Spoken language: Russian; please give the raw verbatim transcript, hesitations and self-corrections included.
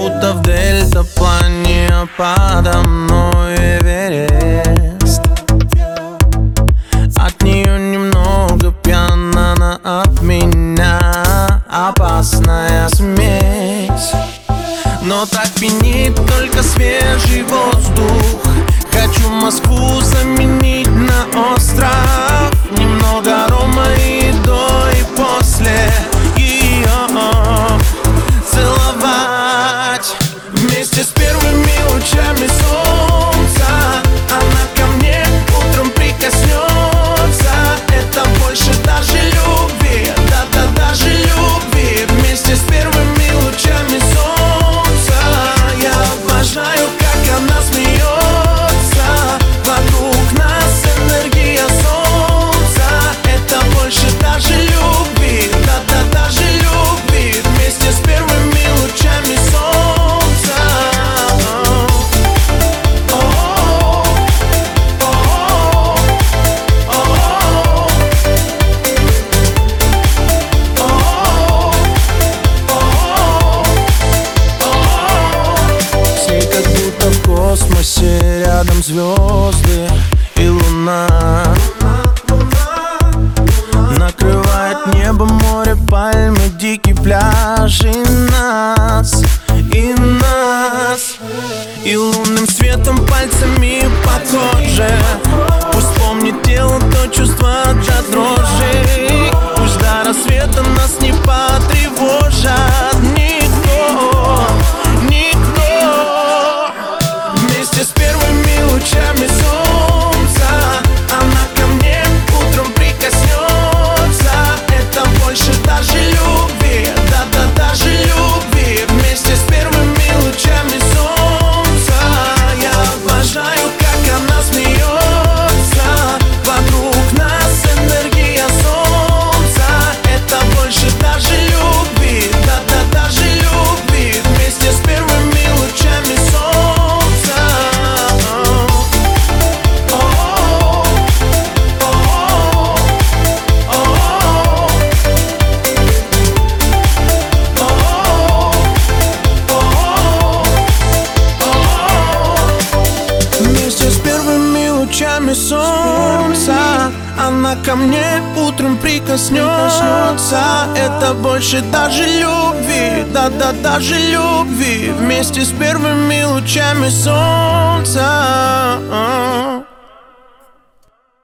будто в дельтаплане, а подо мной Эверест. От нее немного пьяна, она от меня опасная смесь. Но так пьянит только свежий воздух. Хочу Москву заменить на остров. Немного рома и до, и после ее целовать. Вместе с первыми лучами солнца она ко мне утром прикоснется. Это больше даже любви, да-да, даже любви. Вместе с первыми лучами солнца я обожаю, как она смеется. Вокруг нас энергия солнца. Это больше даже любви, да-да, даже любви. Вместе с первыми лучами солнца. Все как будто в космосе, рядом звезды и луна. Накрывает небо, море, пальмы, дикий пляж и нас, и нас. И лунным светом пальцами по коже. Пусть помнит тело то чувство до дрожи. Пусть до рассвета нас не потревожат никто, никто. Вместе с первыми лучами солнца она ко мне утром прикоснется. Это больше даже любви, да-да, даже любви. Вместе с первыми лучами солнца я обожаю, как она смеется. Вокруг нас энергия солнца. Это больше даже любви, да-да, даже любви. Вместе с первыми лучами солнца. Вместе с первыми лучами солнца она ко мне утром прикоснется. Это больше даже любви, да-да, даже любви. Вместе с первыми лучами солнца.